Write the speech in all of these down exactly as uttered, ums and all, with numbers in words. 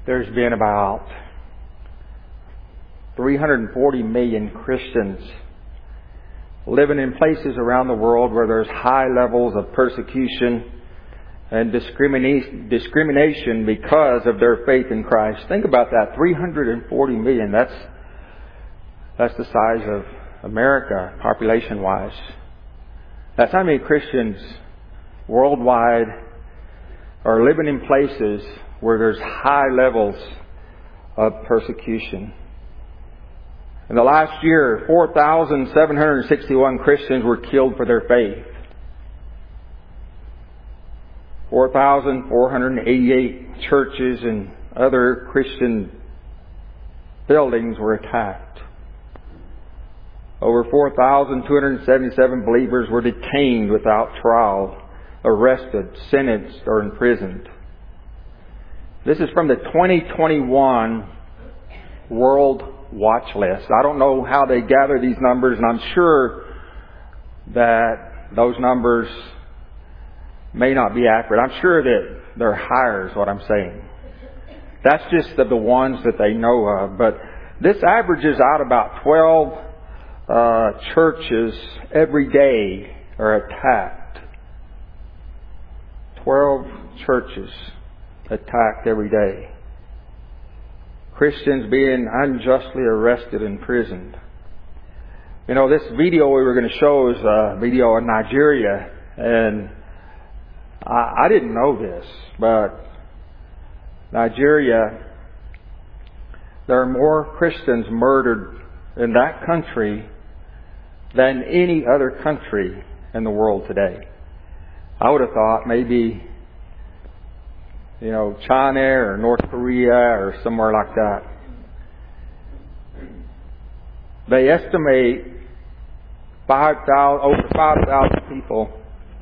there's been about three hundred forty million Christians living in places around the world where there's high levels of persecution and discrimination discrimination because of their faith in Christ. Think about that. three hundred forty million. That's that's the size of America, population-wise. That's how many Christians worldwide are living in places where there's high levels of persecution. In the last year, four thousand seven hundred sixty-one Christians were killed for their faith. four thousand four hundred eighty-eight churches and other Christian buildings were attacked. Over four thousand two hundred seventy-seven believers were detained without trial, arrested, sentenced, or imprisoned. This is from the twenty twenty-one World Watch List. I don't know how they gather these numbers, and I'm sure that those numbers may not be accurate. I'm sure that they're higher is what I'm saying. That's just of the ones that they know of. But this averages out about twelve uh, churches every day are attacked. twelve churches attacked every day. Christians being unjustly arrested and imprisoned. You know, this video we were going to show is a video of Nigeria, and I, I didn't know this, but Nigeria, there are more Christians murdered in that country than any other country in the world today. I would have thought maybe, you know, China or North Korea or somewhere like that. They estimate five thousand, over five thousand people,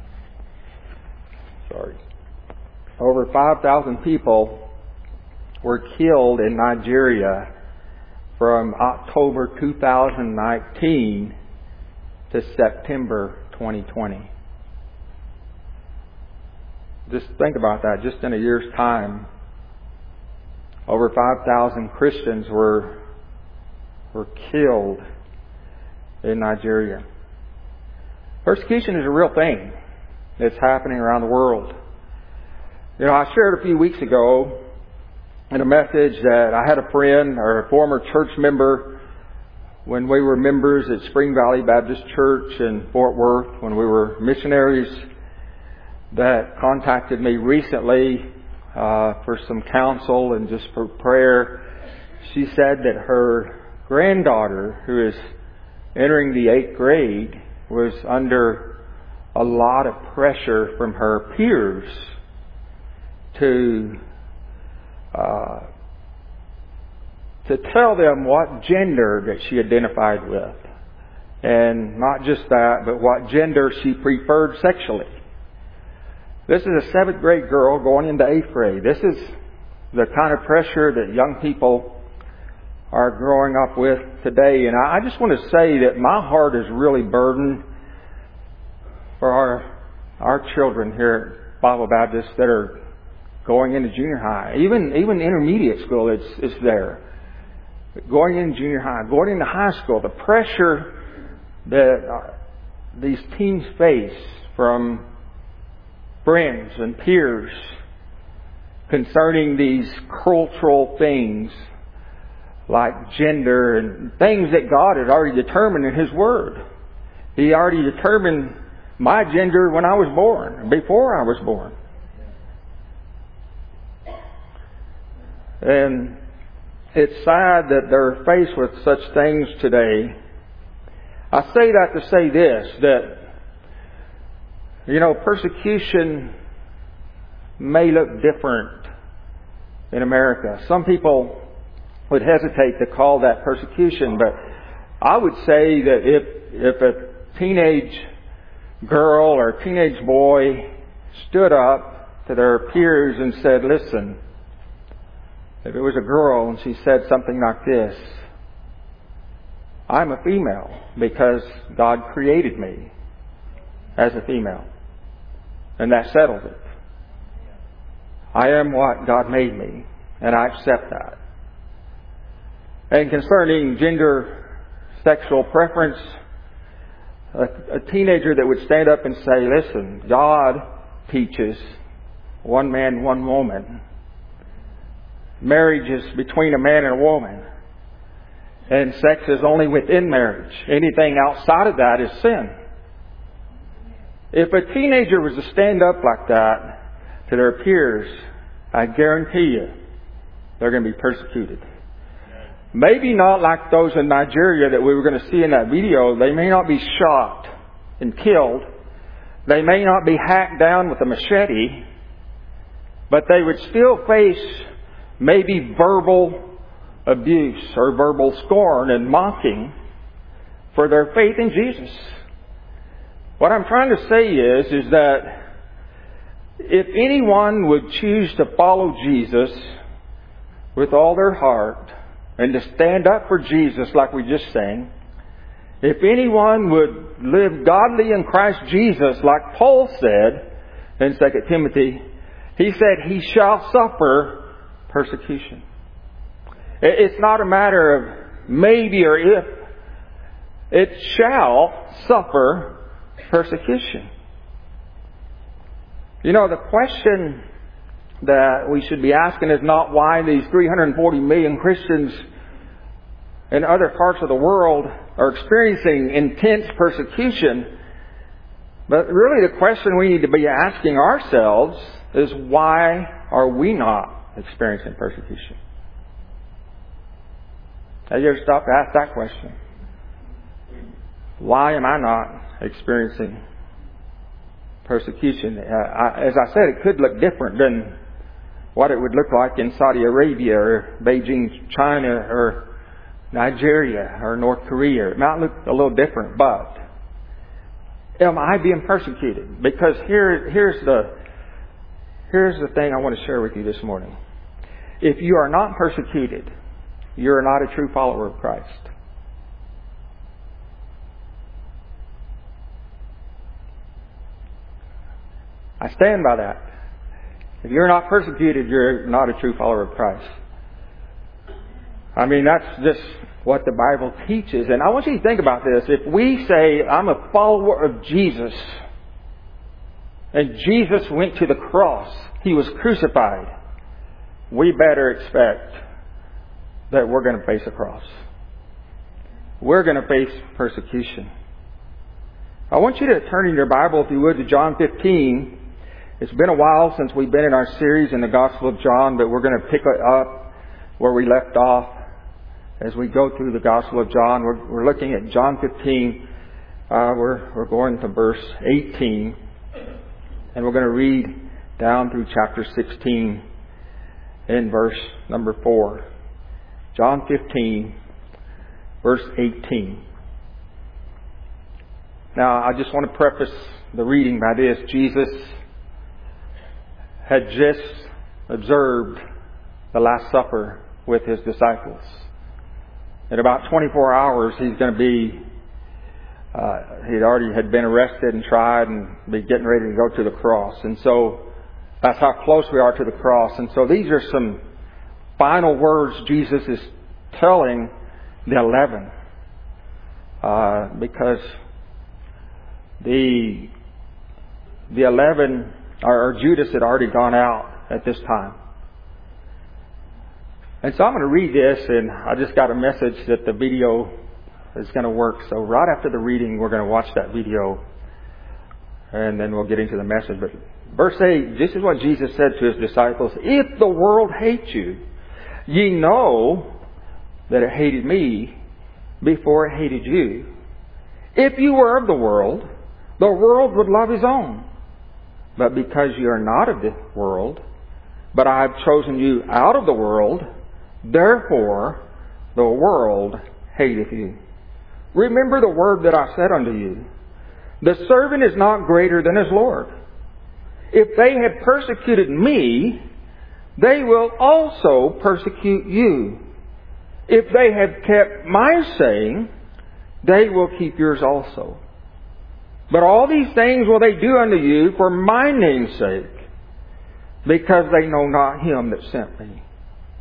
sorry, over five thousand people were killed in Nigeria from October two thousand nineteen to September twenty twenty. Just think about that. Just in a year's time, over five thousand Christians were were killed in Nigeria. Persecution is a real thing. It's happening around the world. You know, I shared a few weeks ago in a message that I had a friend or a former church member when we were members at Spring Valley Baptist Church in Fort Worth, when we were missionaries, that contacted me recently uh, for some counsel and just for prayer. She said that her granddaughter, who is entering the eighth grade, was under a lot of pressure from her peers to uh, to tell them what gender that she identified with. And not just that, but what gender she preferred sexually. This is a seventh grade girl going into eighth grade. This is the kind of pressure that young people are growing up with today. And I just want to say that my heart is really burdened for our our children here at Bible Baptist that are going into junior high. Even even intermediate school, it's, it's there. Going into junior high, going into high school, the pressure that these teens face from friends and peers concerning these cultural things like gender and things that God had already determined in His Word. He already determined my gender when I was born, before I was born. And it's sad that they're faced with such things today. I say that to say this, that you know, persecution may look different in America. Some people would hesitate to call that persecution, but I would say that if if a teenage girl or a teenage boy stood up to their peers and said, listen, if it was a girl and she said something like this, I'm a female because God created me as a female. And that settles it. I am what God made me. And I accept that. And concerning gender, sexual preference, a, a teenager that would stand up and say, listen, God teaches one man, one woman. Marriage is between a man and a woman. And sex is only within marriage. Anything outside of that is sin. If a teenager was to stand up like that to their peers, I guarantee you they're going to be persecuted. Maybe not like those in Nigeria that we were going to see in that video. They may not be shot and killed. They may not be hacked down with a machete. But they would still face maybe verbal abuse or verbal scorn and mocking for their faith in Jesus. What I'm trying to say is, is that if anyone would choose to follow Jesus with all their heart and to stand up for Jesus like we just sang, if anyone would live godly in Christ Jesus like Paul said in Second Timothy, he said he shall suffer persecution. It's not a matter of maybe or if. It shall suffer persecution. You know, the question that we should be asking is not why these three hundred forty million Christians in other parts of the world are experiencing intense persecution. But really the question we need to be asking ourselves is, why are we not experiencing persecution? Have you ever stopped to ask that question? Why am I not experiencing persecution? Uh, I, as I said, it could look different than what it would look like in Saudi Arabia or Beijing, China, or Nigeria or North Korea. It might look a little different, but am I being persecuted? Because here, here's the here's the thing I want to share with you this morning. If you are not persecuted, you're not a true follower of Christ. I stand by that. If you're not persecuted, you're not a true follower of Christ. I mean, that's just what the Bible teaches. And I want you to think about this. If we say, I'm a follower of Jesus, and Jesus went to the cross, He was crucified, we better expect that we're going to face a cross. We're going to face persecution. I want you to turn in your Bible, if you would, to John fifteen. It's been a while since we've been in our series in the Gospel of John, but we're going to pick it up where we left off as we go through the Gospel of John. We're, we're looking at John fifteen. Uh, we're, we're going to verse eighteen. And we're going to read down through chapter sixteen in verse number four. John fifteen, verse eighteen. Now, I just want to preface the reading by this. Jesus had just observed the Last Supper with His disciples. In about twenty-four hours, He's going to be, uh, He already had been arrested and tried and be getting ready to go to the cross. And so, that's how close we are to the cross. And so these are some final words Jesus is telling the eleven. Uh, because the the eleven, or Judas had already gone out at this time. And so I'm going to read this, and I just got a message that the video is going to work. So right after the reading, we're going to watch that video, and then we'll get into the message. But verse eight, this is what Jesus said to His disciples. If the world hates you, ye know that it hated me before it hated you. If you were of the world, the world would love his own. But because you are not of the world, but I have chosen you out of the world, therefore the world hateth you. Remember the word that I said unto you. The servant is not greater than his Lord. If they have persecuted me, they will also persecute you. If they have kept my saying, they will keep yours also. But all these things will they do unto you for my name's sake, because they know not Him that sent me.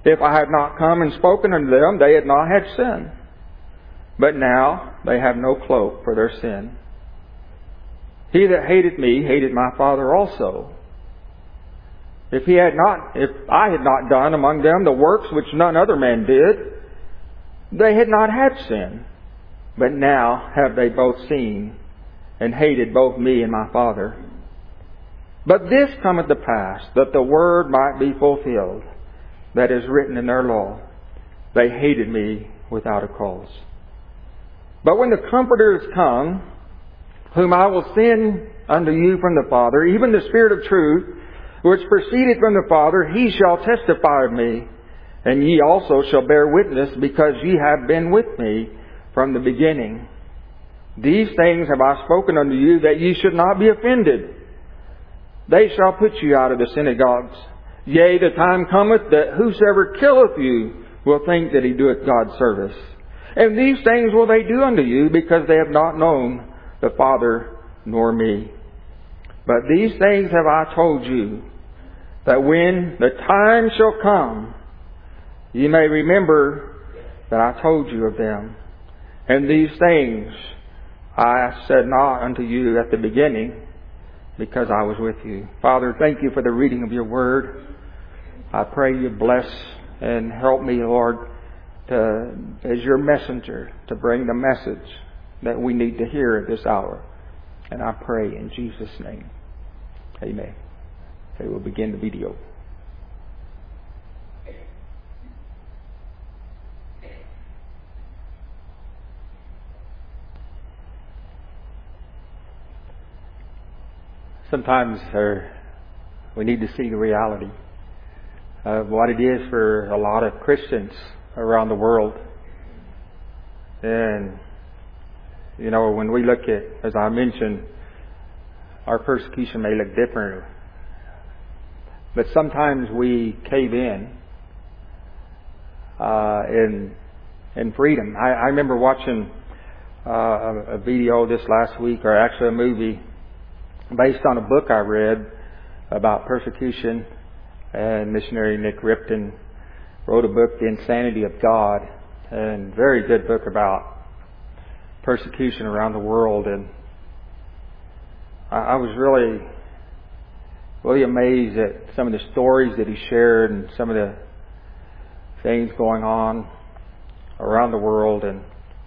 If I had not come and spoken unto them, they had not had sin. But now they have no cloak for their sin. He that hated me hated my Father also. If he had not, if I had not done among them the works which none other man did, they had not had sin. But now have they both seen and hated both me and my Father. But this cometh to pass, that the word might be fulfilled, that is written in their law. They hated me without a cause. But when the Comforter is come, whom I will send unto you from the Father, even the Spirit of truth, which proceedeth from the Father, He shall testify of me. And ye also shall bear witness, because ye have been with me from the beginning. These things have I spoken unto you, that ye should not be offended. They shall put you out of the synagogues. Yea, the time cometh that whosoever killeth you will think that he doeth God's service. And these things will they do unto you, because they have not known the Father nor me. But these things have I told you, that when the time shall come, ye may remember that I told you of them. And these things I said not unto you at the beginning, because I was with you. Father, thank you for the reading of your word. I pray you bless and help me, Lord, to, as your messenger, to bring the message that we need to hear at this hour. And I pray in Jesus' name. Amen. Okay, we'll begin the video. Sometimes uh, we need to see the reality of what it is for a lot of Christians around the world. And, you know, when we look at, as I mentioned, our persecution may look different, but sometimes we cave in uh, in in freedom. I, I remember watching uh, a, a video this last week, or actually a movie, based on a book I read about persecution. And missionary Nick Ripton wrote a book, The Insanity of God, and very good book about persecution around the world. And I, I was really, really amazed at some of the stories that he shared and some of the things going on around the world. And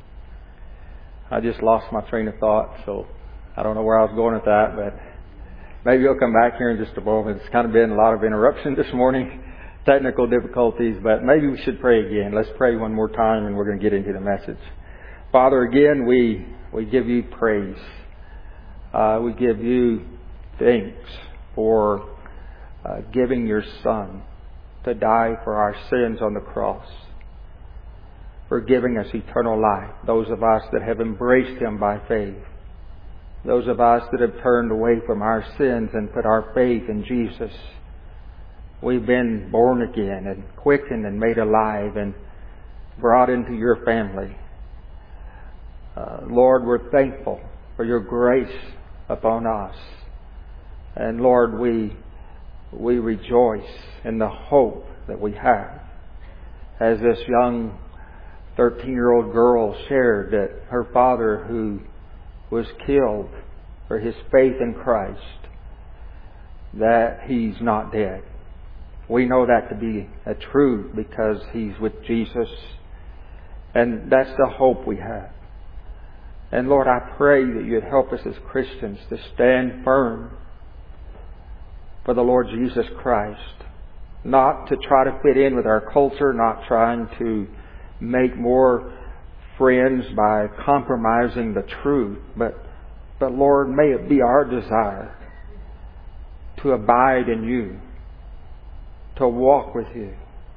I just lost my train of thought, so I don't know where I was going with that, but maybe he'll come back here in just a moment. It's kind of been a lot of interruption this morning, technical difficulties, but maybe we should pray again. Let's pray one more time and we're going to get into the message. Father, again, we, we give you praise. Uh, we give you thanks for uh, giving your Son to die for our sins on the cross, for giving us eternal life, those of us that have embraced Him by faith. Those of us that have turned away from our sins and put our faith in Jesus. We've been born again and quickened and made alive and brought into your family. Uh, Lord, we're thankful for your grace upon us. And Lord, we, we rejoice in the hope that we have. As this young thirteen-year-old girl shared that her father, who was killed for his faith in Christ, that he's not dead. We know that to be a truth because he's with Jesus. And that's the hope we have. And Lord, I pray that you'd help us as Christians to stand firm for the Lord Jesus Christ. Not to try to fit in with our culture, not trying to make more friends by compromising the truth, but but Lord, may it be our desire to abide in you, to walk with you,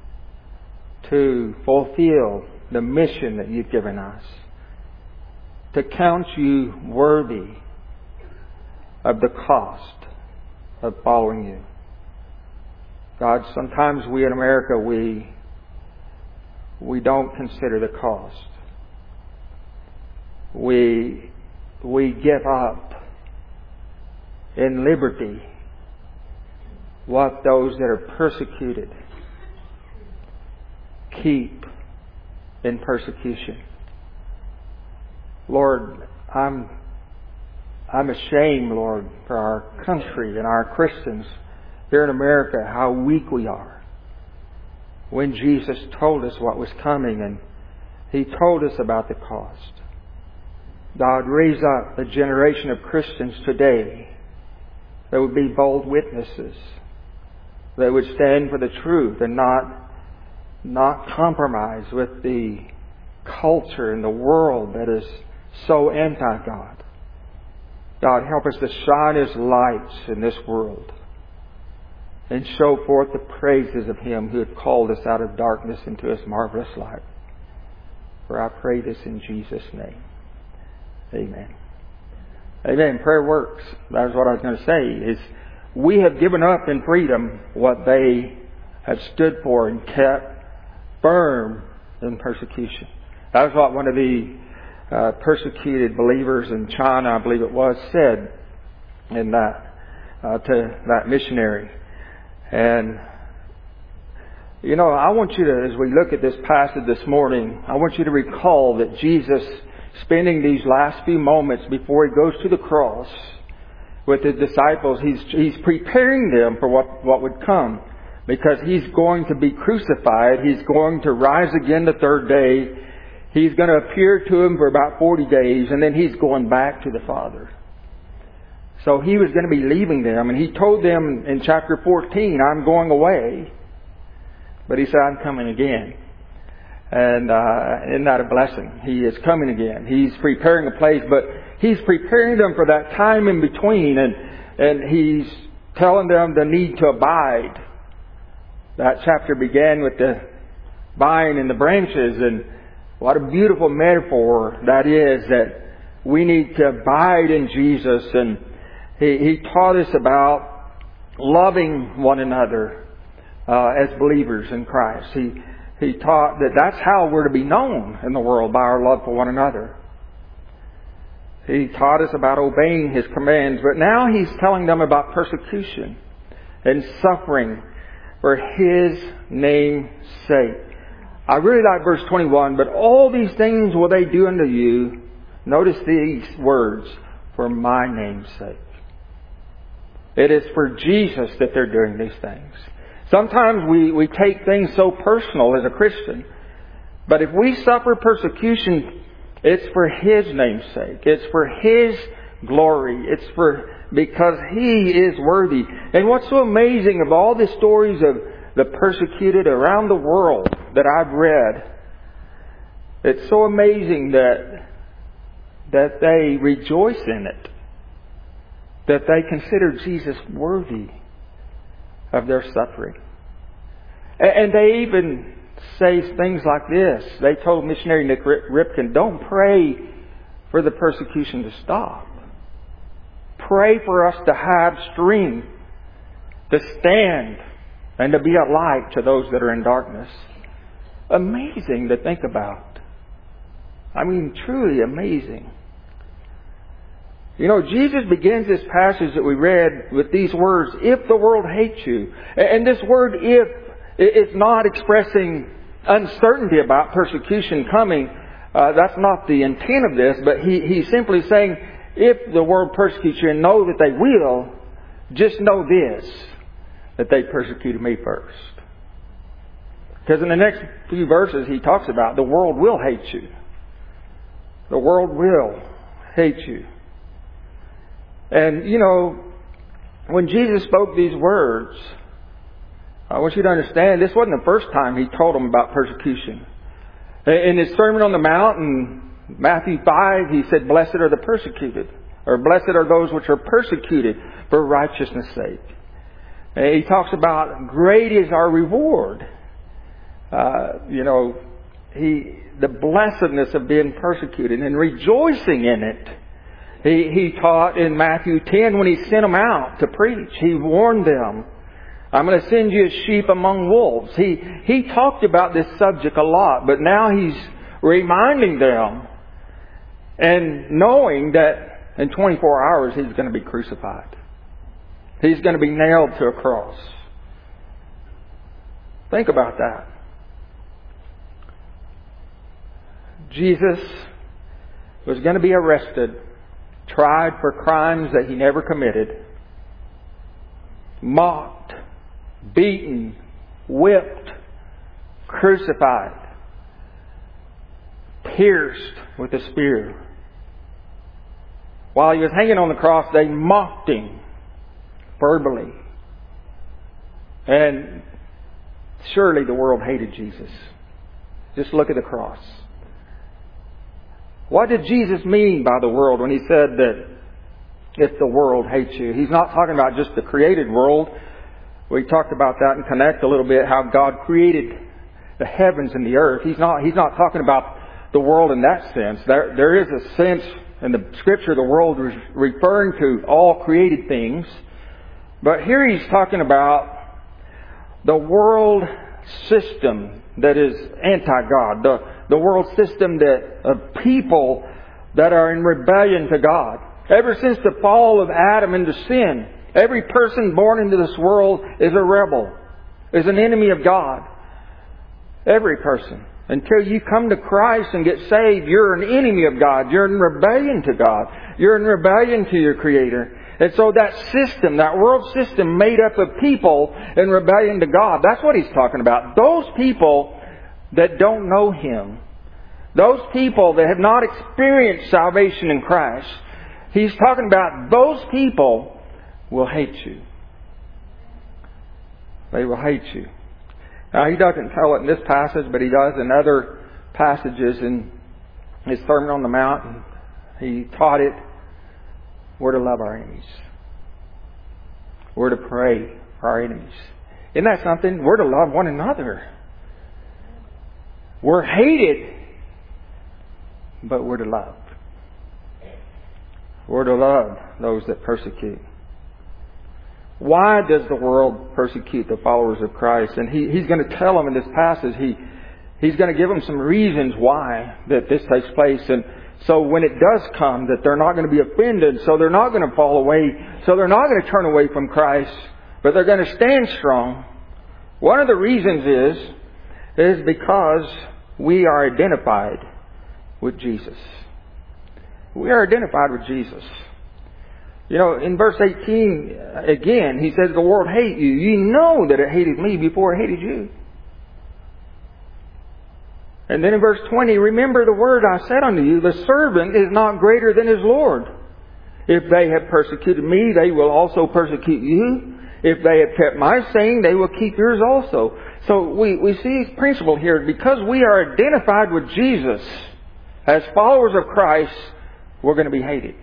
to fulfill the mission that you've given us, to count you worthy of the cost of following you. God, sometimes we in America, we we don't consider the cost. We, we give up in liberty what those that are persecuted keep in persecution. Lord, I'm I'm ashamed, Lord, for our country and our Christians here in America, how weak we are. When Jesus told us what was coming and He told us about the cost. God, raise up a generation of Christians today that would be bold witnesses, that would stand for the truth and not, not compromise with the culture and the world that is so anti-God. God, help us to shine as lights in this world and show forth the praises of Him who had called us out of darkness into His marvelous light. For I pray this in Jesus' name. Amen. Amen. Prayer works. That is what I was going to say. Is we have given up in freedom what they have stood for and kept firm in persecution. That was what one of the uh, persecuted believers in China, I believe it was, said in that uh, to that missionary. And you know, I want you to, as we look at this passage this morning, I want you to recall that Jesus, spending these last few moments before He goes to the cross with His disciples, He's, he's preparing them for what, what would come. Because He's going to be crucified. He's going to rise again the third day. He's going to appear to them for about forty days. And then He's going back to the Father. So He was going to be leaving them. And He told them in chapter fourteen, I'm going away. But He said, I'm coming again. And uh, isn't that a blessing? He is coming again. He's preparing a place. But He's preparing them for that time in between. And, and He's telling them the need to abide. That chapter began with the vine and the branches, and what a beautiful metaphor that is, that we need to abide in Jesus. And He, he taught us about loving one another uh, as believers in Christ. He, he taught that that's how we're to be known in the world, by our love for one another. He taught us about obeying His commands, but now He's telling them about persecution and suffering for His name's sake. I really like verse twenty-one. But all these things will they do unto you. Notice these words. For my name's sake. It is for Jesus that they're doing these things. Sometimes we, we take things so personal as a Christian. But if we suffer persecution, it's for His name's sake. It's for His glory. It's for because He is worthy. And what's so amazing of all the stories of the persecuted around the world that I've read, it's so amazing that that they rejoice in it, that they consider Jesus worthy of their suffering. And they even say things like this. They told missionary Nick Ripken, don't pray for the persecution to stop. Pray for us to have strength to stand and to be a light to those that are in darkness. Amazing to think about. I mean, truly amazing. You know, Jesus begins this passage that we read with these words, if the world hates you. And this word if is not expressing uncertainty about persecution coming. Uh, that's not the intent of this, but he, he's simply saying, if the world persecutes you, and know that they will, just know this, that they persecuted me first. Because in the next few verses he talks about the world will hate you. The world will hate you. And, you know, when Jesus spoke these words, I want you to understand this wasn't the first time He told them about persecution. In His Sermon on the Mount in Matthew five, He said, blessed are the persecuted, or blessed are those which are persecuted for righteousness' sake. And He talks about great is our reward. Uh, you know, he the blessedness of being persecuted and rejoicing in it. He, he taught in Matthew ten when He sent them out to preach. He warned them, I'm going to send you as sheep among wolves. He, he talked about this subject a lot, but now He's reminding them and knowing that in twenty-four hours He's going to be crucified. He's going to be nailed to a cross. Think about that. Jesus was going to be arrested, tried for crimes that He never committed, mocked, beaten, whipped, crucified, pierced with a spear. While He was hanging on the cross, they mocked Him verbally. And surely the world hated Jesus. Just look at the cross. What did Jesus mean by the world when He said that if the world hates you? He's not talking about just the created world. We talked about that and connect a little bit how God created the heavens and the earth. He's not, He's not talking about the world in that sense. There, there is a sense in the Scripture the world is referring to all created things. But here He's talking about the world system that is anti-God. The, the world system that of people that are in rebellion to God. Ever since the fall of Adam into sin, every person born into this world is a rebel, is an enemy of God. Every person. Until you come to Christ and get saved, you're an enemy of God. You're in rebellion to God. You're in rebellion to your Creator. And so that system, that world system made up of people in rebellion to God, that's what He's talking about. Those people that don't know Him, those people that have not experienced salvation in Christ, He's talking about those people will hate you. They will hate you. Now, He doesn't tell it in this passage, but He does in other passages in His Sermon on the Mount. He taught it. We're to love our enemies. We're to pray for our enemies. Isn't that something? We're to love one another. We're hated, but we're to love. We're to love those that persecute. Why does the world persecute the followers of Christ? And he, He's going to tell them in this passage, he, He's going to give them some reasons why that this takes place. And so when it does come, that they're not going to be offended, so they're not going to fall away, so they're not going to turn away from Christ, but they're going to stand strong. One of the reasons is, is because we are identified with Jesus. We are identified with Jesus. You know, in verse eighteen, again, He says, the world hate you. You know that it hated me before it hated you. And then in verse twenty, remember the word I said unto you, the servant is not greater than his Lord. If they have persecuted me, they will also persecute you. If they have kept my saying, they will keep yours also. So we, we see this principle here. Because we are identified with Jesus as followers of Christ, we're going to be hated.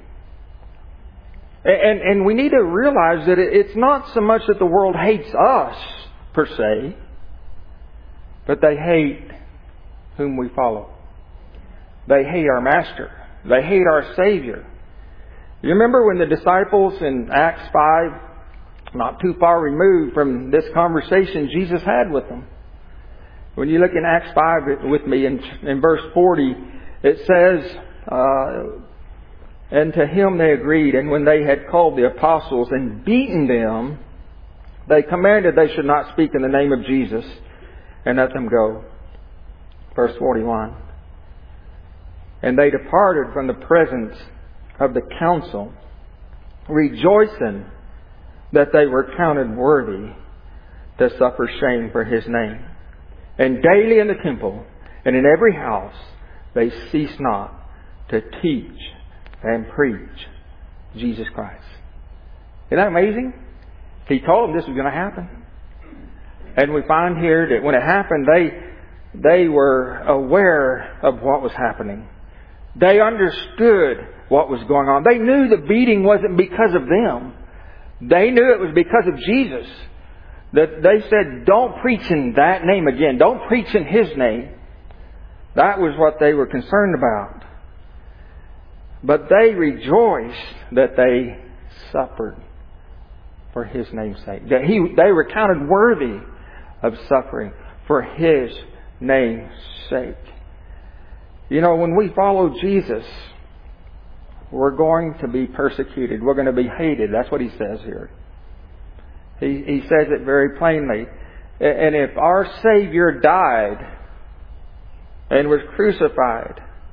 And, and we need to realize that it's not so much that the world hates us, per se, but they hate whom we follow. They hate our Master. They hate our Savior. You remember when the disciples in Acts five, not too far removed from this conversation Jesus had with them. When you look in Acts five with me, in, in verse forty, it says, uh, and to him they agreed, and when they had called the apostles and beaten them, they commanded they should not speak in the name of Jesus, and let them go. Verse forty-one. And they departed from the presence of the council, rejoicing that they were counted worthy to suffer shame for His name. And daily in the temple and in every house they ceased not to teach and preach Jesus Christ. Isn't that amazing? He told them this was going to happen. And we find here that when it happened, they they were aware of what was happening. They understood what was going on. They knew the beating wasn't because of them. They knew it was because of Jesus. That they said, don't preach in that name again. Don't preach in His name. That was what they were concerned about. But they rejoiced that they suffered for His name's sake. That he, they were counted worthy of suffering for His name's sake. You know, when we follow Jesus, we're going to be persecuted. We're going to be hated. That's what He says here. He, he says it very plainly. And if our Savior died and was crucified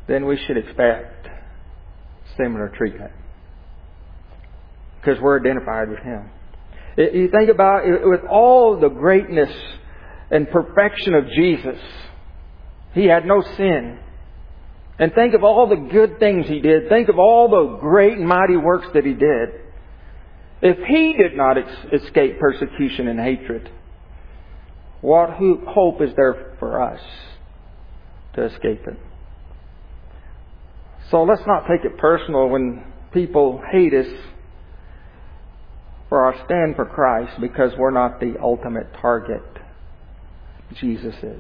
then we should expect similar treatment. Because we're identified with Him. You think about it, with all the greatness and perfection of Jesus, He had no sin. And think of all the good things He did. Think of all the great and mighty works that He did. If He did not ex- escape persecution and hatred, what hope is there for us to escape it? So let's not take it personal when people hate us for our stand for Christ, because we're not the ultimate target. Jesus is.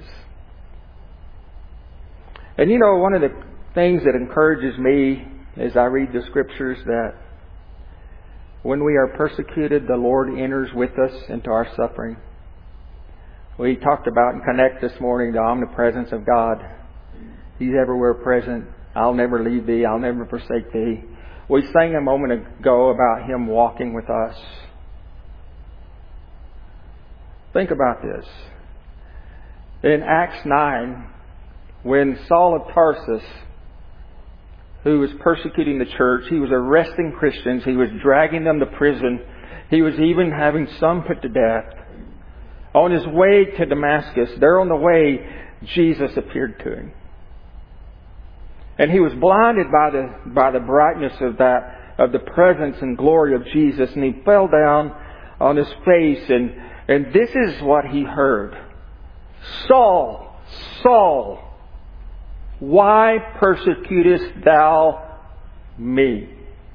And you know, one of the things that encourages me as I read the Scriptures, that when we are persecuted, the Lord enters with us into our suffering. We talked about and connect this morning the omnipresence of God. He's everywhere present. I'll never leave thee. I'll never forsake thee. We sang a moment ago about Him walking with us. Think about this. In Acts nine, when Saul of Tarsus, who was persecuting the church, he was arresting Christians, he was dragging them to prison, he was even having some put to death. On his way to Damascus, there on the way, Jesus appeared to him. And he was blinded by the by the brightness of that of the presence and glory of Jesus, and he fell down on his face, and and this is what he heard: Saul, Saul, why persecutest thou me?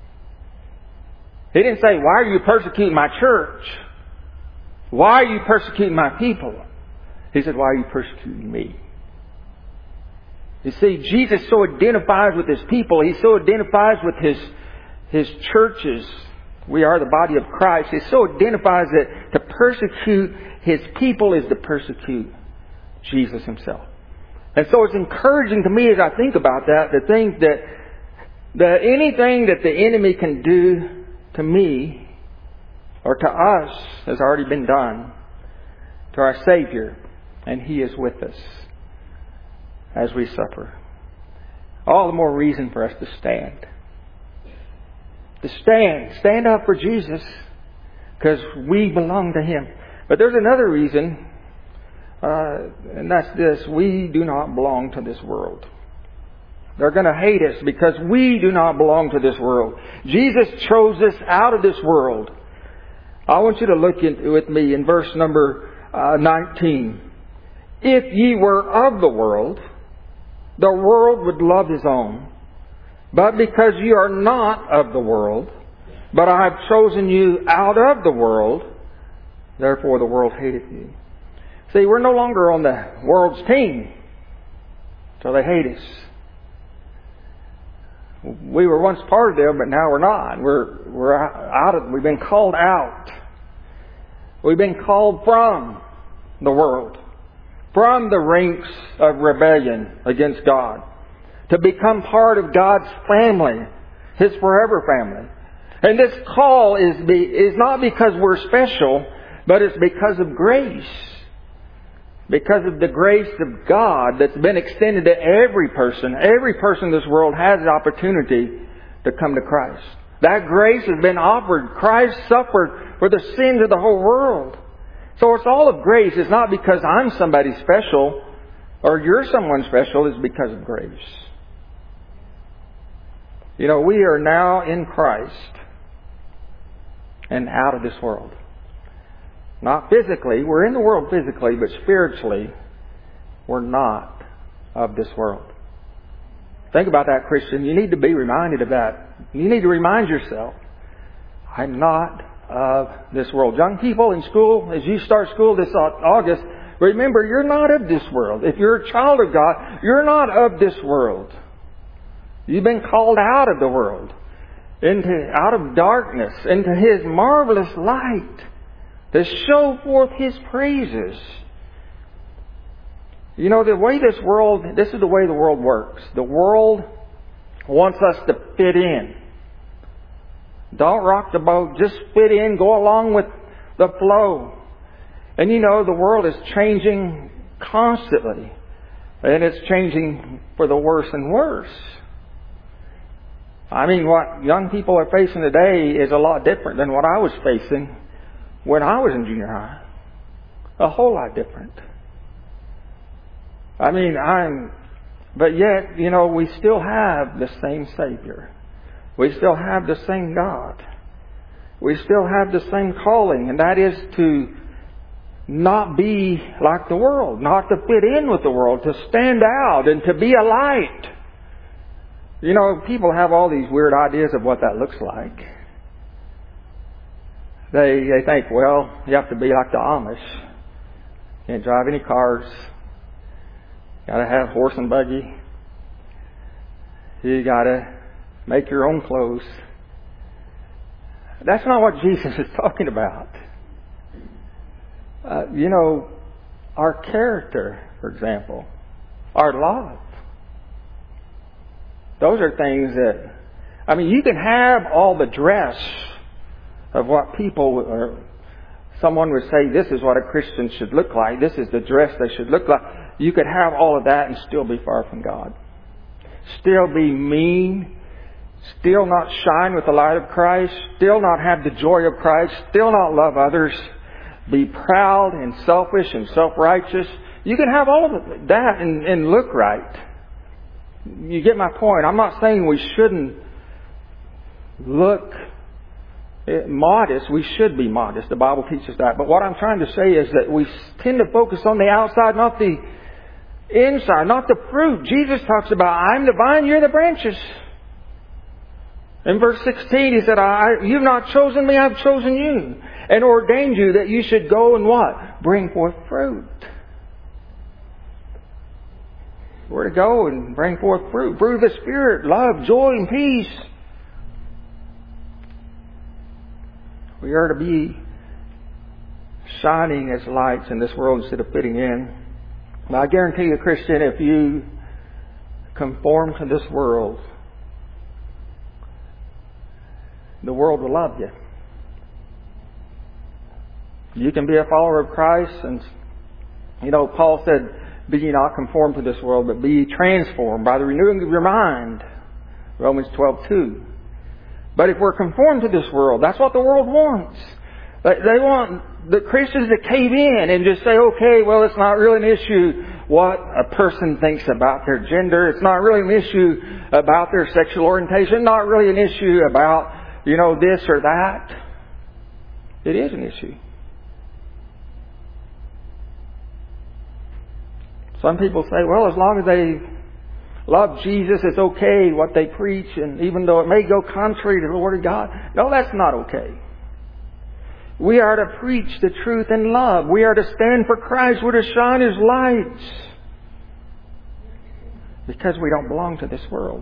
He didn't say, why are you persecuting my church? Why are you persecuting my people? He said, why are you persecuting me? You see, Jesus so identifies with His people. He so identifies with His, His churches. We are the body of Christ. He so identifies that to persecute His people is to persecute Jesus Himself. And so it's encouraging to me as I think about that, to think that, that anything that the enemy can do to me or to us has already been done to our Savior, and He is with us as we suffer. All the more reason for us to stand. To stand. Stand up for Jesus, because we belong to Him. But there's another reason, uh, and that's this: we do not belong to this world. They're going to hate us because we do not belong to this world. Jesus chose us out of this world. I want you to look in, with me in verse number uh, nineteen. If ye were of the world, the world would love his own. But because you are not of the world, but I have chosen you out of the world, therefore the world hateth you. See, we're no longer on the world's team, so they hate us. We were once part of them, but now we're not. We're we're out of. We've been called out. We've been called from the world, from the ranks of rebellion against God, to become part of God's family, His forever family. And this call is be, is not because we're special, but it's because of grace. Because of the grace of God that's been extended to every person. Every person in this world has the opportunity to come to Christ. That grace has been offered. Christ suffered for the sins of the whole world. So it's all of grace. It's not because I'm somebody special or you're someone special. It's because of grace. You know, we are now in Christ and out of this world. Not physically. We're in the world physically, but spiritually, we're not of this world. Think about that, Christian. You need to be reminded of that. You need to remind yourself, I'm not of this world. Young people in school, as you start school this August, remember, you're not of this world. If you're a child of God, you're not of this world. You've been called out of the world, into out of darkness, into His marvelous light, to show forth His praises. You know, the way this world, this is the way the world works. The world wants us to fit in. Don't rock the boat. Just fit in. Go along with the flow. And you know, the world is changing constantly. And it's changing for the worse and worse. I mean, what young people are facing today is a lot different than what I was facing when I was in junior high. A whole lot different. I mean, I'm, but yet, you know, we still have the same Savior. We still have the same God. We still have the same calling, and that is to not be like the world, not to fit in with the world, to stand out and to be a light. You know, people have all these weird ideas of what that looks like. They they think, well, you have to be like the Amish. Can't drive any cars. Got to have horse and buggy. You got to make your own clothes. That's not what Jesus is talking about. Uh, you know, our character, for example, our love. Those are things that, I mean, you can have all the dress of what people, or someone would say, this is what a Christian should look like. This is the dress they should look like. You could have all of that and still be far from God. Still be mean. Still not shine with the light of Christ. Still not have the joy of Christ. Still not love others. Be proud and selfish and self-righteous. You can have all of that and, and look right. You get my point. I'm not saying we shouldn't look modest. We should be modest. The Bible teaches that. But what I'm trying to say is that we tend to focus on the outside, not the inside, not the fruit. Jesus talks about, I'm the vine, you're the branches. In verse sixteen, He said, I, you've not chosen me, I've chosen you. And ordained you that you should go and what? Bring forth fruit. We're to go and bring forth fruit. Fruit of the Spirit, love, joy, and peace. We are to be shining as lights in this world instead of fitting in. Now, I guarantee you, Christian, if you conform to this world, the world will love you. You can be a follower of Christ, and, you know, Paul said, be ye not conformed to this world, but be ye transformed by the renewing of your mind. Romans twelve two. But if we're conformed to this world, that's what the world wants. They want the Christians to cave in and just say, okay, well, it's not really an issue what a person thinks about their gender. It's not really an issue about their sexual orientation. Not really an issue about, you know, this or that. It is an issue. Some people say, well, as long as they love Jesus, it's okay what they preach, and even though it may go contrary to the Word of God. No, that's not okay. We are to preach the truth in love. We are to stand for Christ. We're to shine as lights. Because we don't belong to this world.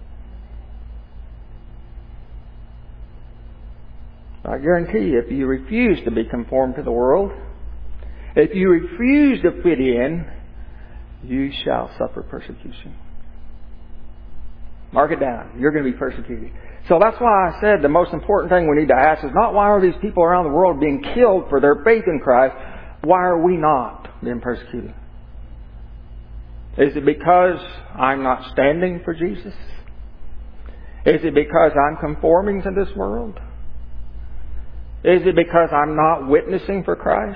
I guarantee you, if you refuse to be conformed to the world, if you refuse to fit in, you shall suffer persecution. Mark it down. You're going to be persecuted. So that's why I said the most important thing we need to ask is not why are these people around the world being killed for their faith in Christ? Why are we not being persecuted? Is it because I'm not standing for Jesus? Is it because I'm conforming to this world? Is it because I'm not witnessing for Christ?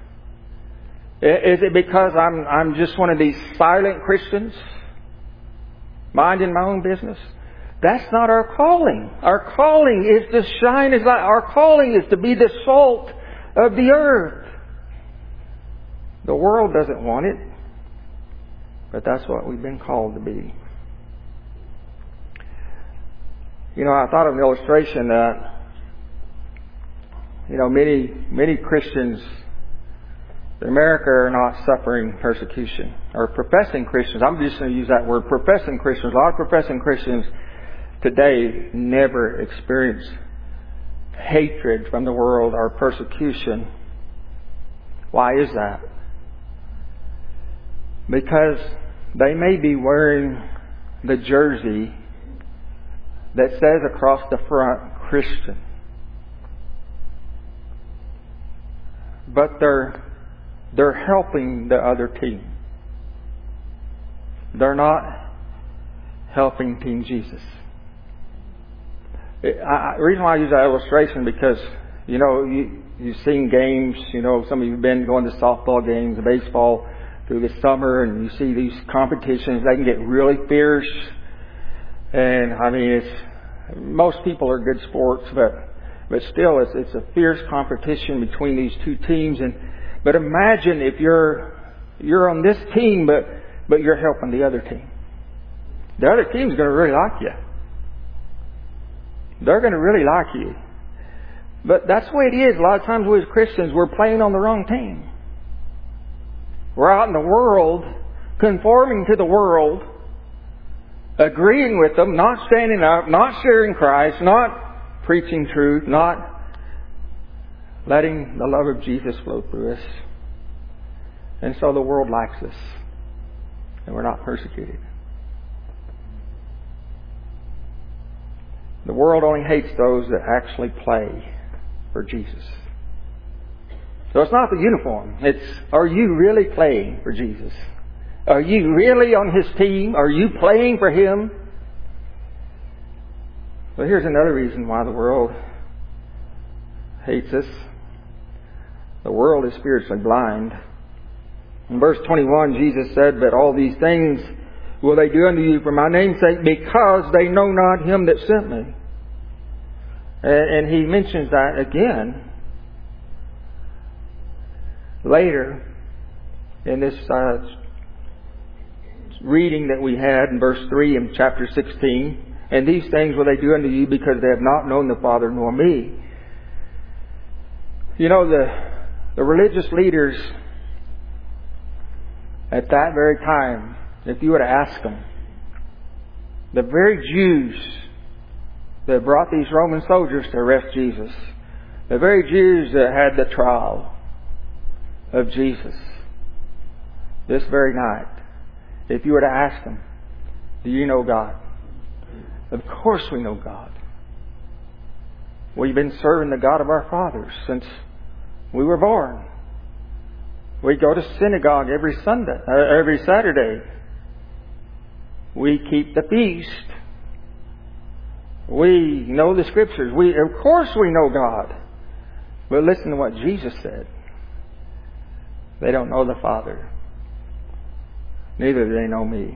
Is it because I'm I'm just one of these silent Christians, minding my own business? That's not our calling. Our calling is to shine as light. Our calling is to be the salt of the earth. The world doesn't want it, but that's what we've been called to be. You know, I thought of an illustration that, you know, many many Christians in America are not suffering persecution, or professing Christians. I'm just going to use that word, professing Christians. A lot of professing Christians today never experience hatred from the world or persecution. Why is that? Because they may be wearing the jersey that says across the front, Christian. But they're They're helping the other team. they're not helping Team Jesus. It, I, the reason why I use that illustration because, you know, you, you've seen games, you know, some of you have been going to softball games, baseball through the summer, and you see these competitions. They can get really fierce. And, I mean, it's most people are good sports, but but still, it's it's a fierce competition between these two teams. And but imagine if you're you're on this team, but but you're helping the other team. The other team's going to really like you. They're going to really like you. But that's the way it is. A lot of times we as Christians, we're playing on the wrong team. We're out in the world, conforming to the world, agreeing with them, not standing up, not sharing Christ, not preaching truth, not letting the love of Jesus flow through us. And so the world likes us. And we're not persecuted. The world only hates those that actually play for Jesus. So it's not the uniform. It's, are you really playing for Jesus? Are you really on His team? Are you playing for Him? But here's another reason why the world hates us. The world is spiritually blind. In verse twenty-one, Jesus said, "But all these things will they do unto you for my name's sake, because they know not Him that sent me." And He mentions that again later in this uh, reading that we had in verse three in chapter sixteen. "And these things will they do unto you, because they have not known the Father nor me." You know, the the religious leaders at that very time, if you were to ask them, the very Jews that brought these Roman soldiers to arrest Jesus, the very Jews that had the trial of Jesus this very night, if you were to ask them, "Do you know God?" Of course we know God. We've been serving the God of our fathers since we were born. We go to synagogue every Sunday, uh, every Saturday. We keep the feast. We know the Scriptures. We, of course we know God. But listen to what Jesus said. They don't know the Father. Neither do they know me.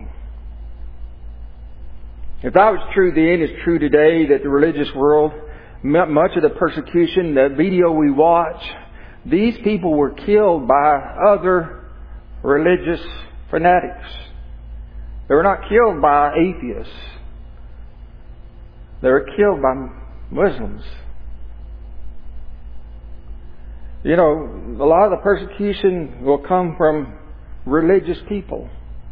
If that was true then, it's true today that the religious world, much of the persecution, the video we watch, these people were killed by other religious fanatics. They were not killed by atheists. They were killed by Muslims. You know, a lot of the persecution will come from religious people.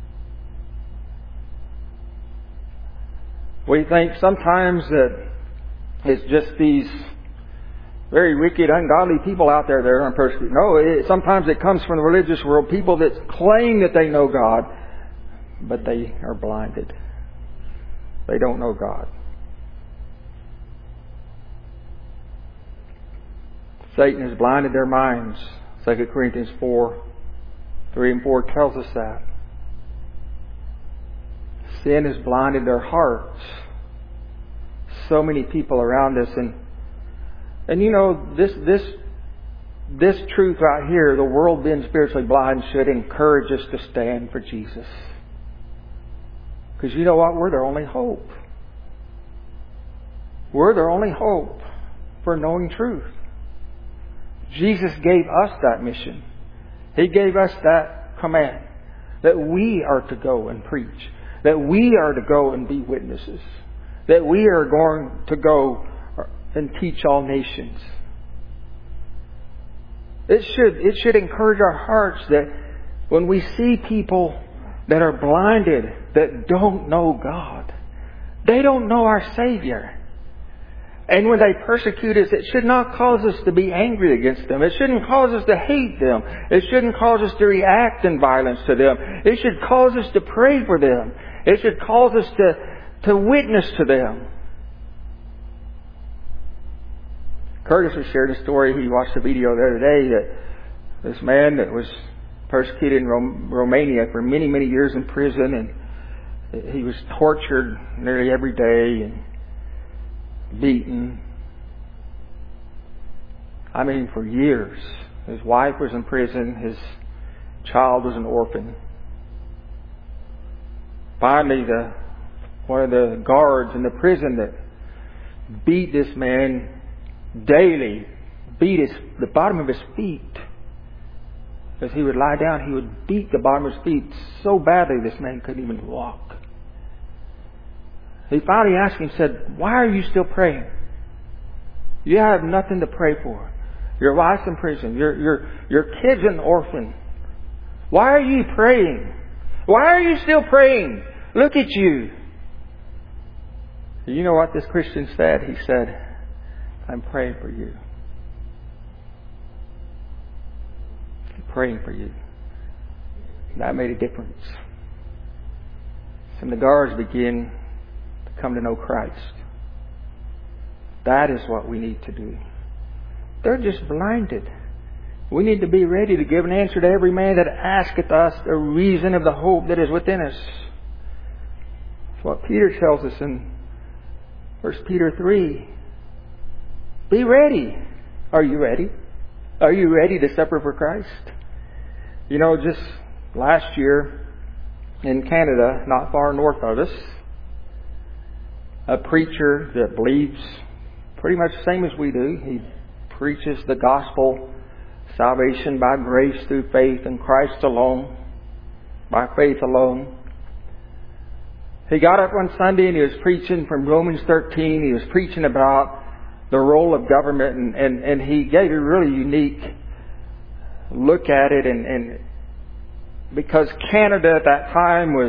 We think sometimes that it's just these very wicked, ungodly people out there that are persecuted. No, it, sometimes it comes from the religious world. People that claim that they know God, but they are blinded. They don't know God. Satan has blinded their minds. Second Corinthians four, three and four tells us that. Sin has blinded their hearts. So many people around us, and and you know this this this truth right here, the world being spiritually blind, should encourage us to stand for Jesus. Because you know what? We're their only hope. We're their only hope for knowing truth. Jesus gave us that mission. He gave us that command that we are to go and preach. That we are to go and be witnesses. That we are going to go and teach all nations. It should, it should encourage our hearts that when we see people that are blinded, that don't know God, they don't know our Savior. And when they persecute us, it should not cause us to be angry against them. It shouldn't cause us to hate them. It shouldn't cause us to react in violence to them. It should cause us to pray for them. It should cause us to, to witness to them. Curtis was sharing a story. He watched a video the other day that this man that was persecuted in Rom- Romania for many, many years in prison, and He was tortured nearly every day and beaten. I mean, for years. His wife was in prison. His child was an orphan. Finally, the one of the guards in the prison that beat this man daily, beat his, the bottom of his feet. As he would lie down, he would beat the bottom of his feet so badly this man couldn't even walk. He finally asked him, said, "Why are you still praying? You have nothing to pray for. Your wife's in prison. Your, your, your kid's an orphan. Why are you praying? Why are you still praying? Look at you." You know what this Christian said? He said, "I'm praying for you. I'm praying for you." That made a difference. And the guards began to come to know Christ. That is what we need to do. They're just blinded. We need to be ready to give an answer to every man that asketh us the reason of the hope that is within us. That's what Peter tells us in First Peter three. Be ready. Are you ready? Are you ready to suffer for Christ? You know, just last year in Canada, not far north of us, a preacher that believes pretty much the same as we do. He preaches the gospel, salvation by grace through faith in Christ alone, by faith alone. He got up one Sunday and he was preaching from Romans thirteen. He was preaching about the role of government, and, and, and he gave a really unique look at it. And, and because Canada at that time was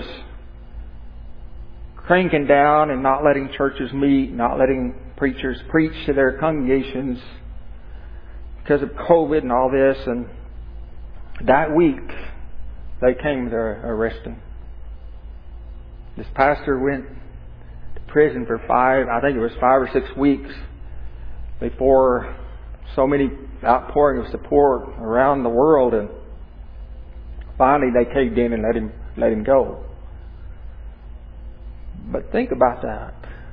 cranking down and not letting churches meet, not letting preachers preach to their congregations because of COVID and all this. And that week they came to arrest him. This pastor went to prison for five, I think it was five or six weeks before so many outpouring of support around the world, and finally they caved in and let him let him go. But think about that.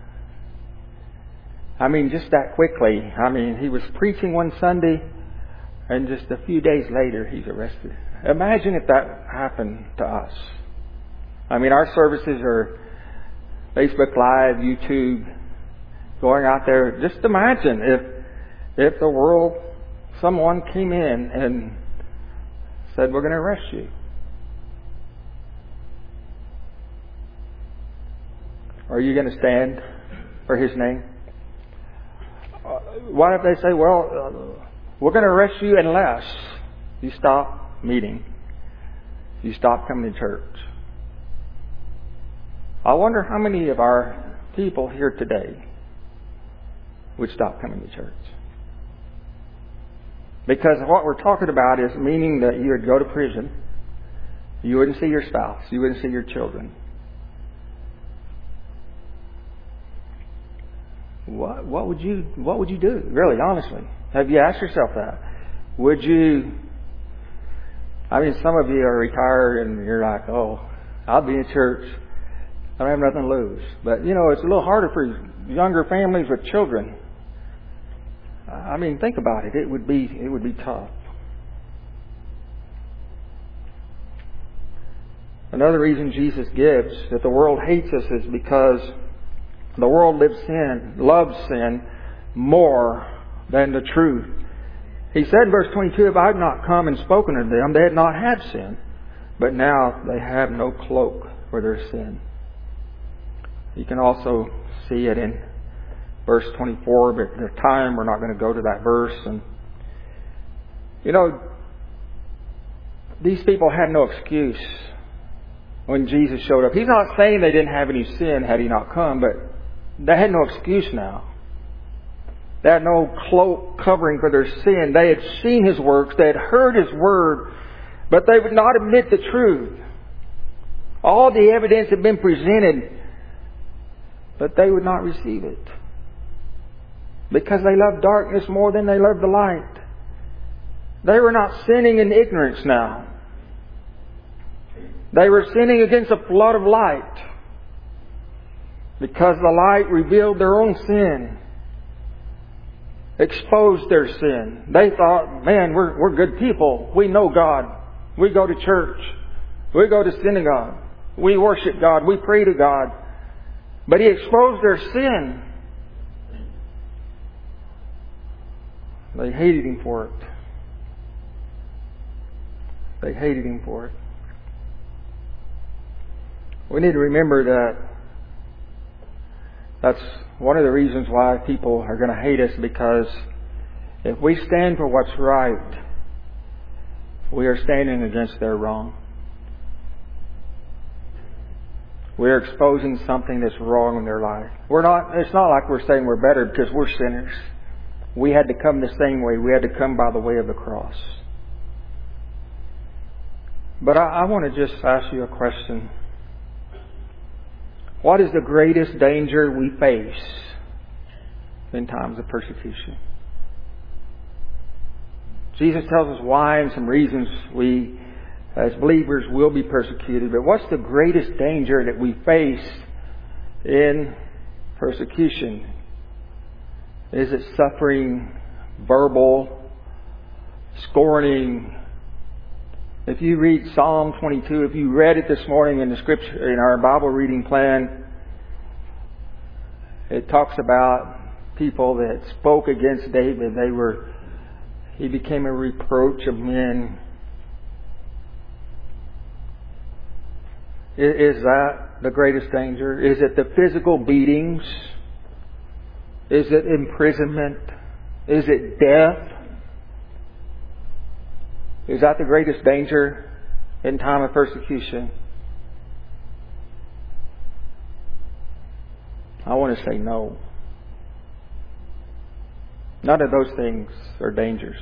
I mean, just that quickly. I mean, he was preaching one Sunday, and just a few days later he's arrested. Imagine if that happened to us. I mean, our services are Facebook Live, YouTube, going out there. Just imagine if if the world, someone came in and said, "We're going to arrest you." Are you going to stand for His name? Uh, what if they say, "Well, uh, we're going to arrest you unless you stop meeting, you stop coming to church"? I wonder how many of our people here today would stop coming to church. Because what we're talking about is meaning that you would go to prison, you wouldn't see your spouse, you wouldn't see your children. What what would you what would you do? Really, honestly, have you asked yourself that? Would you? I mean, some of you are retired and you're like, "Oh, I'll be in church. I don't have nothing to lose." But, you know, it's a little harder for younger families with children. I mean, think about it. It would be, it would be tough. Another reason Jesus gives that the world hates us is because the world lives sin, loves sin more than the truth. He said in verse twenty-two, "If I had not come and spoken to them, they had not had sin. But now they have no cloak for their sin." You can also see it in verse twenty-four, but the time, we're not going to go to that verse. And, you know, these people had no excuse when Jesus showed up. He's not saying they didn't have any sin had He not come, but they had no excuse now. They had no cloak covering for their sin. They had seen His works. They had heard His word, but they would not admit the truth. All the evidence had been presented, but they would not receive it. Because they loved darkness more than they loved the light. They were not sinning in ignorance now. They were sinning against a flood of light. Because the light revealed their own sin. Exposed their sin. They thought, man, we're, we're good people. We know God. We go to church. We go to synagogue. We worship God. We pray to God. But He exposed their sin. They hated Him for it. They hated Him for it. We need to remember that that's one of the reasons why people are going to hate us, because if we stand for what's right, we are standing against their wrong. We're exposing something that's wrong in their life. We're not, it's not like we're saying we're better because we're sinners. We had to come the same way. We had to come by the way of the cross. But I, I want to just ask you a question. What is the greatest danger we face in times of persecution? Jesus tells us why and some reasons we, as believers, will be persecuted. But what's the greatest danger that we face in persecution? Is it suffering, verbal, scorning? If you read Psalm twenty-two, if you read it this morning in the scripture, in our Bible reading plan, it talks about people that spoke against David. They were, he became a reproach of men. Is that the greatest danger? Is it the physical beatings? Is it imprisonment? Is it death? Is that the greatest danger in time of persecution? I want to say no. None of those things are dangers.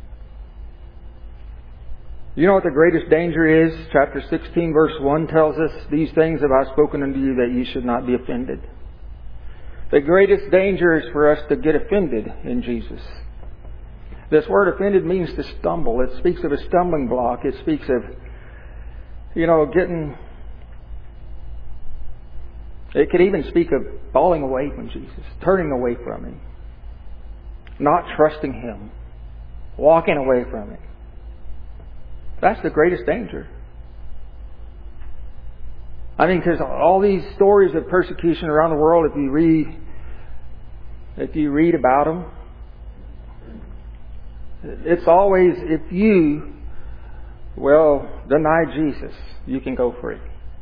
You know what the greatest danger is? Chapter sixteen verse one tells us, "These things have I spoken unto you that you should not be offended." The greatest danger is for us to get offended in Jesus. This word offended means to stumble. It speaks of a stumbling block. It speaks of, you know, getting... It could even speak of falling away from Jesus, turning away from Him, not trusting Him, walking away from Him. That's the greatest danger. I mean, because all these stories of persecution around the world, if you read, if you read about them, it's always, if you, well, deny Jesus, you can go free.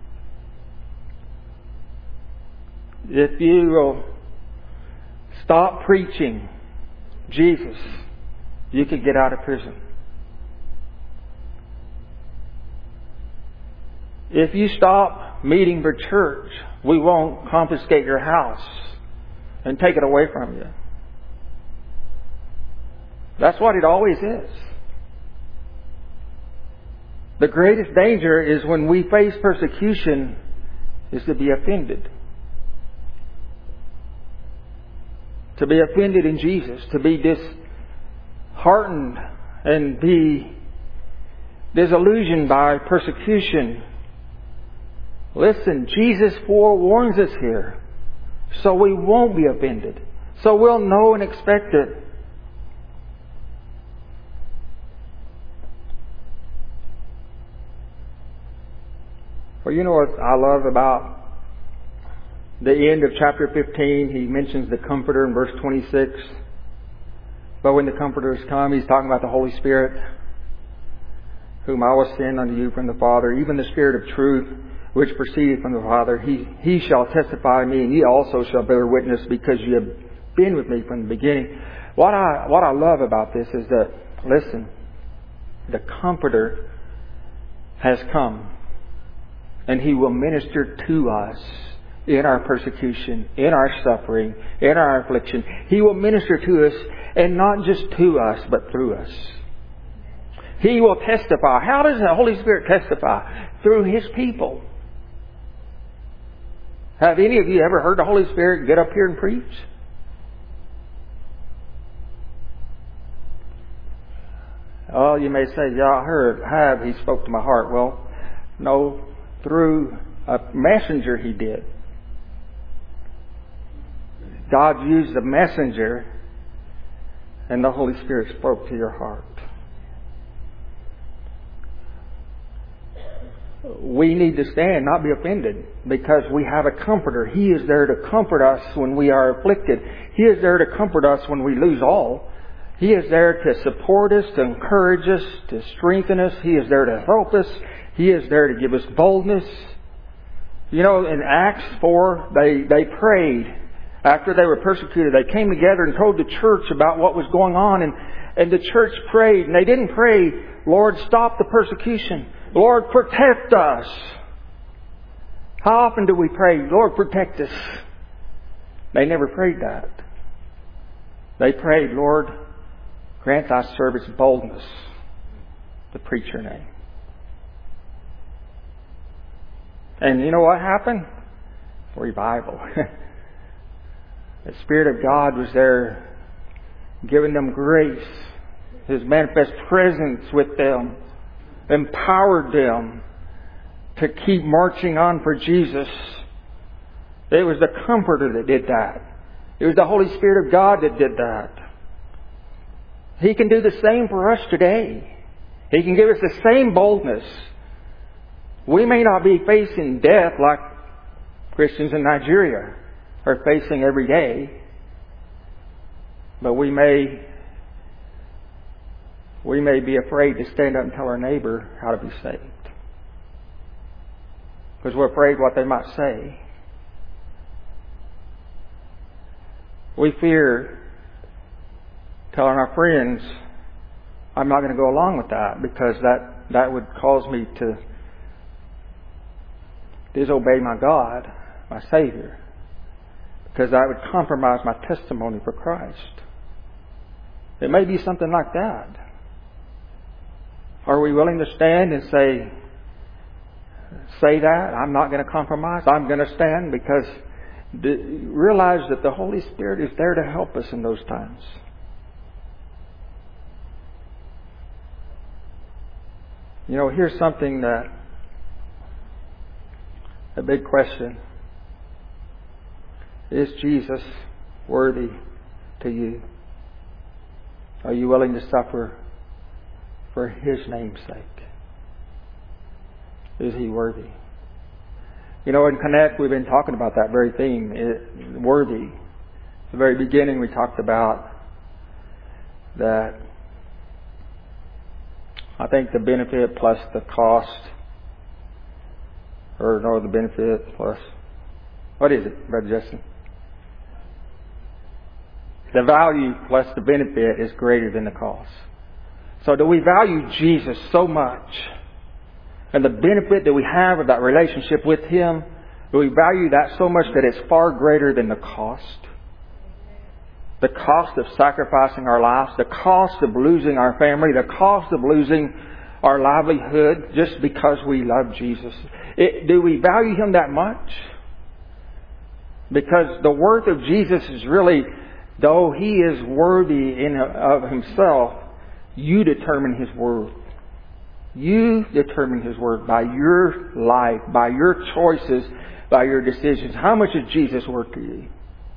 If you will stop preaching Jesus, you can get out of prison. If you stop meeting for church, we won't confiscate your house and take it away from you. That's what it always is. The greatest danger is when we face persecution is to be offended. To be offended in Jesus. To be disheartened and be disillusioned by persecution. Listen, Jesus forewarns us here. So we won't be offended. So we'll know and expect it. Well, you know what I love about the end of chapter fifteen? He mentions the Comforter in verse twenty-six. But when the Comforter has come, He's talking about the Holy Spirit, whom I will send unto you from the Father, even the Spirit of truth, which proceedeth from the Father. He, he shall testify of me, and ye also shall bear witness, because ye have been with me from the beginning. What I, what I love about this is that, listen, the Comforter has come. And He will minister to us in our persecution, in our suffering, in our affliction. He will minister to us, and not just to us, but through us. He will testify. How does the Holy Spirit testify? Through His people. Have any of you ever heard the Holy Spirit get up here and preach? Oh, you may say, yeah, I heard, have, He spoke to my heart. Well, no. Through a messenger He did. God used the messenger and the Holy Spirit spoke to your heart. We need to stand, not be offended, because we have a comforter. He is there to comfort us when we are afflicted. He is there to comfort us when we lose all. He is there to support us, to encourage us, to strengthen us. He is there to help us. He is there to give us boldness. You know, in Acts four, they, they prayed. After they were persecuted, they came together and told the church about what was going on. And, and the church prayed. And they didn't pray, Lord, stop the persecution. Lord, protect us. How often do we pray, Lord, protect us? They never prayed that. They prayed, Lord, grant thy servants boldness to preach your name. And you know what happened? Revival. The Spirit of God was there giving them grace. His manifest presence with them empowered them to keep marching on for Jesus. It was the Comforter that did that. It was the Holy Spirit of God that did that. He can do the same for us today. He can give us the same boldness. We may not be facing death like Christians in Nigeria are facing every day, but we may we may be afraid to stand up and tell our neighbor how to be saved, because we're afraid what they might say. We fear telling our friends, I'm not going to go along with that, because that, that would cause me to disobey my God, my Savior, because that would compromise my testimony for Christ. It may be something like that. Are we willing to stand and say, say that? I'm not going to compromise. I'm going to stand, because realize that the Holy Spirit is there to help us in those times. You know, here's something that, a big question. Is Jesus worthy to you? Are you willing to suffer for His name's sake? Is He worthy? You know, in Connect, we've been talking about that very theme, it, worthy. At the very beginning, we talked about that I think the benefit plus the cost, or no, the benefit plus, what is it, Brother Justin? The value plus the benefit is greater than the cost. So do we value Jesus so much, and the benefit that we have of that relationship with Him, do we value that so much that it's far greater than the cost? The cost of sacrificing our lives, the cost of losing our family, the cost of losing our livelihood just because we love Jesus. It, do we value Him that much? Because the worth of Jesus is really, though He is worthy in of Himself, you determine His worth. You determine His worth by your life, by your choices, by your decisions. How much is Jesus worth to you?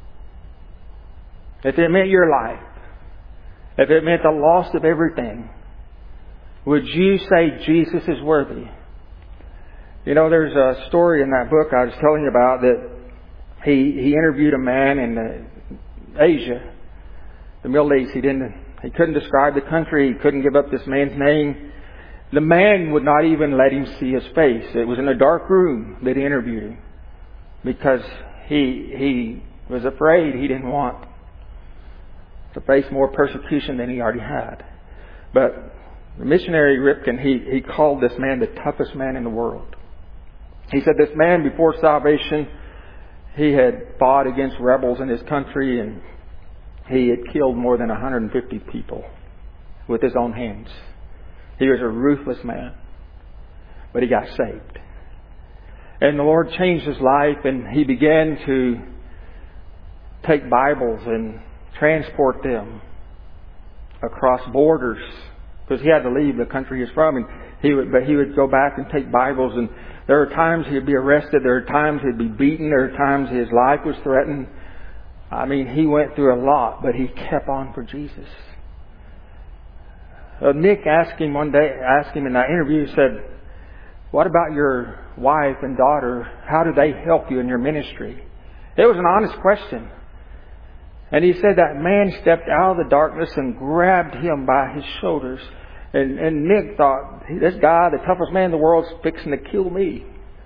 If it meant your life, if it meant the loss of everything, would you say Jesus is worthy? You know, there's a story in that book I was telling you about that he, he interviewed a man in the Asia, the Middle East. He didn't, he couldn't describe the country. He couldn't give up this man's name. The man would not even let him see his face. It was in a dark room that he interviewed him, because he he was afraid. He didn't want to face more persecution than he already had. But the missionary Ripken, he, he called this man the toughest man in the world. He said this man, before salvation, he had fought against rebels in his country, and he had killed more than one hundred fifty people with his own hands. He was a ruthless man, but he got saved. And the Lord changed his life, and he began to take Bibles and transport them across borders, because he had to leave the country he's from, and he would, but he would go back and take Bibles. And there are times he'd be arrested. There are times he'd be beaten. There are times his life was threatened. I mean, he went through a lot, but he kept on for Jesus. Uh, Nick asked him one day, asked him in that interview, he said, what about your wife and daughter? How do they help you in your ministry? It was an honest question. And he said that man stepped out of the darkness and grabbed him by his shoulders. And, and Nick thought, this guy, the toughest man in the world, is fixing to kill me.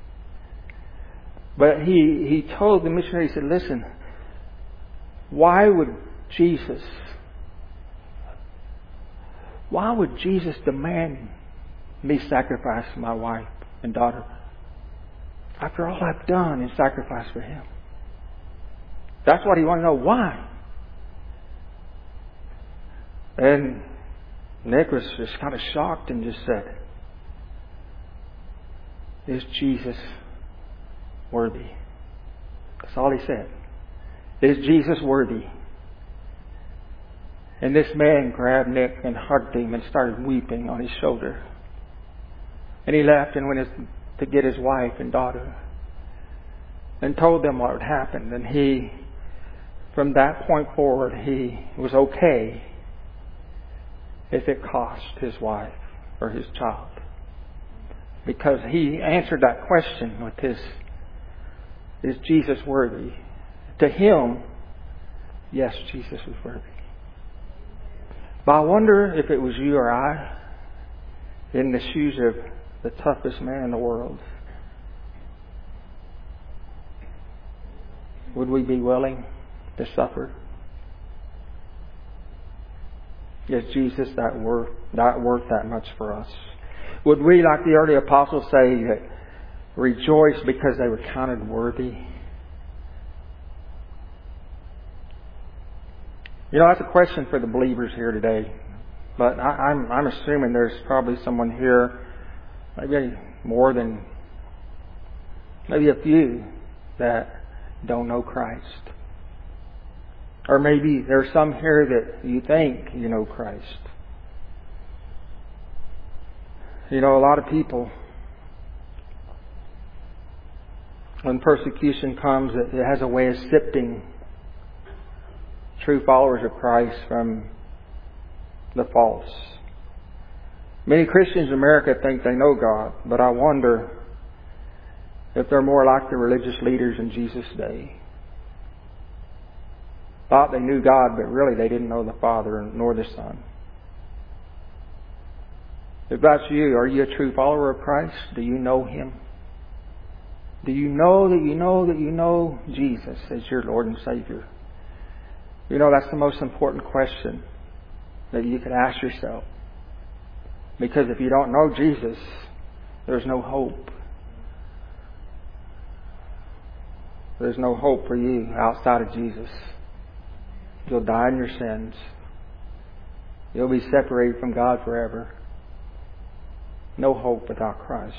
But he, he told the missionary, he said, listen, why would Jesus, why would Jesus demand me sacrifice my wife and daughter after all I've done in sacrifice for Him? That's what he wanted to know. Why? And Nick was just kind of shocked and just said, is Jesus worthy? That's all he said. Is Jesus worthy? And this man grabbed Nick and hugged him and started weeping on his shoulder. And he left and went to get his wife and daughter and told them what had happened. And he, from that point forward, he was okay if it cost his wife or his child. Because he answered that question with his, is Jesus worthy? To him, yes, Jesus was worthy. But I wonder if it was you or I in the shoes of the toughest man in the world. Would we be willing to suffer? Is Jesus that worth that worth that much for us? Would we, like the early apostles, say that rejoice because they were counted worthy? You know, that's a question for the believers here today. But I, I'm, I'm assuming there's probably someone here, maybe more than, maybe a few, that don't know Christ. Or maybe there's some here that you think you know Christ. You know, a lot of people, when persecution comes, it has a way of sifting true followers of Christ from the false. Many Christians in America think they know God, but I wonder if they're more like the religious leaders in Jesus' day. Thought they knew God, but really they didn't know the Father nor the Son. If that's you, are you a true follower of Christ? Do you know Him? Do you know that you know that you know Jesus as your Lord and Savior? You know, that's the most important question that you could ask yourself. Because if you don't know Jesus, there's no hope. There's no hope for you outside of Jesus. You'll die in your sins. You'll be separated from God forever. No hope without Christ.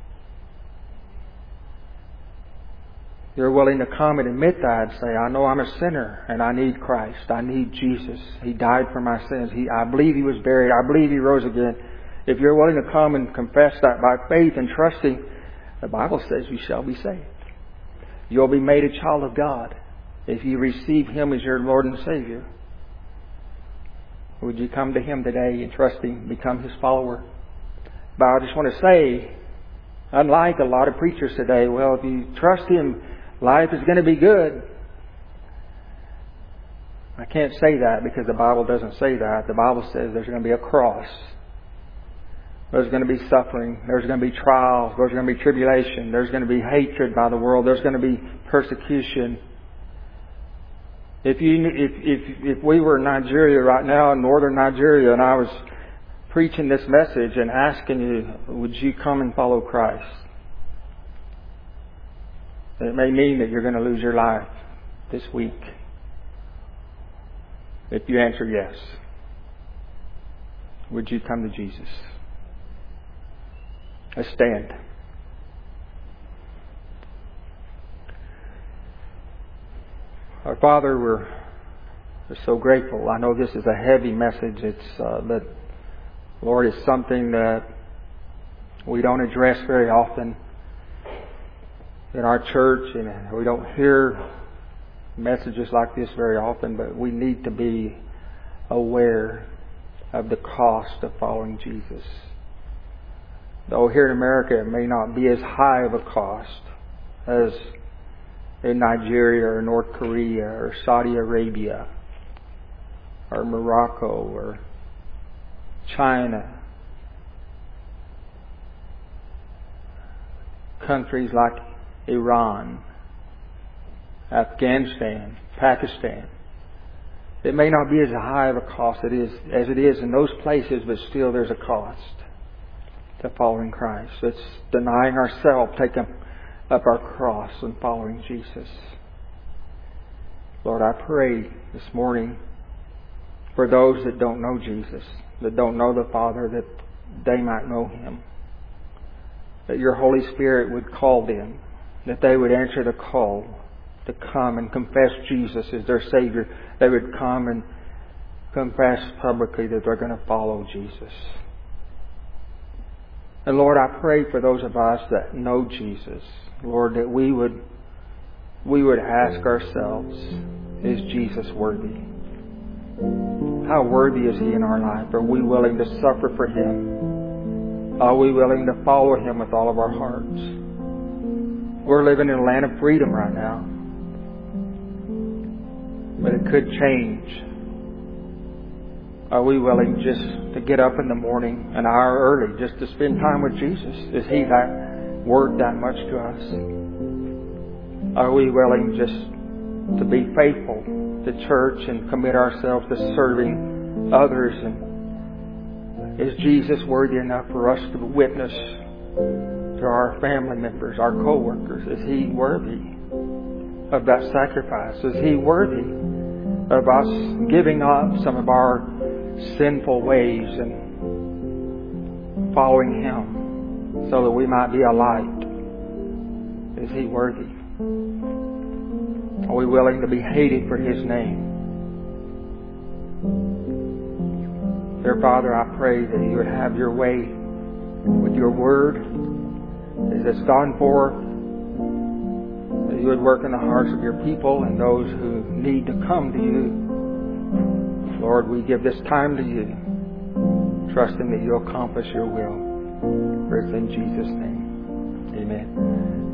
You're willing to come and admit that and say, I know I'm a sinner and I need Christ. I need Jesus. He died for my sins. He, I believe He was buried. I believe He rose again. If you're willing to come and confess that by faith and trusting, the Bible says you shall be saved. You'll be made a child of God if you receive Him as your Lord and Savior. Would you come to Him today and trust Him, become His follower? But I just want to say, unlike a lot of preachers today, well, if you trust Him, life is going to be good. I can't say that because the Bible doesn't say that. The Bible says there's going to be a cross. There's going to be suffering. There's going to be trials. There's going to be tribulation. There's going to be hatred by the world. There's going to be persecution. If you, if if if we were in Nigeria right now, in northern Nigeria, and I was preaching this message and asking you, would you come and follow Christ? It may mean that you're going to lose your life this week if you answer yes. Would you come to Jesus? Let's stand. Our Father, we're, we're so grateful. I know this is a heavy message. It's uh, but Lord, it's something that we don't address very often in our church, and we don't hear messages like this very often, but we need to be aware of the cost of following Jesus. Though here in America it may not be as high of a cost as in Nigeria or North Korea or Saudi Arabia or Morocco or China, countries like Iran, Afghanistan, Pakistan. It may not be as high of a cost it is, as it is in those places, but still there's a cost to following Christ. It's denying ourselves, taking up our cross and following Jesus. Lord, I pray this morning for those that don't know Jesus, that don't know the Father, that they might know Him. That Your Holy Spirit would call them, that they would answer the call to come and confess Jesus as their Savior. They would come and confess publicly that they're going to follow Jesus. And Lord, I pray for those of us that know Jesus, Lord, that we would we would ask ourselves, is Jesus worthy? How worthy is He in our life? Are we willing to suffer for Him? Are we willing to follow Him with all of our hearts? We're living in a land of freedom right now, but it could change. Are we willing just to get up in the morning an hour early just to spend time with Jesus? Is He that worth that much to us? Are we willing just to be faithful to church and commit ourselves to serving others? And is Jesus worthy enough for us to witness to our family members, our co-workers? Is He worthy of that sacrifice? Is He worthy of us giving up some of our sinful ways and following Him so that we might be a light? Is He worthy? Are we willing to be hated for His name? Dear Father, I pray that You would have Your way with Your Word as it's gone forth, that You would work in the hearts of Your people and those who need to come to You. Lord, we give this time to You, trusting that You'll accomplish Your will. For it's in Jesus' name. Amen.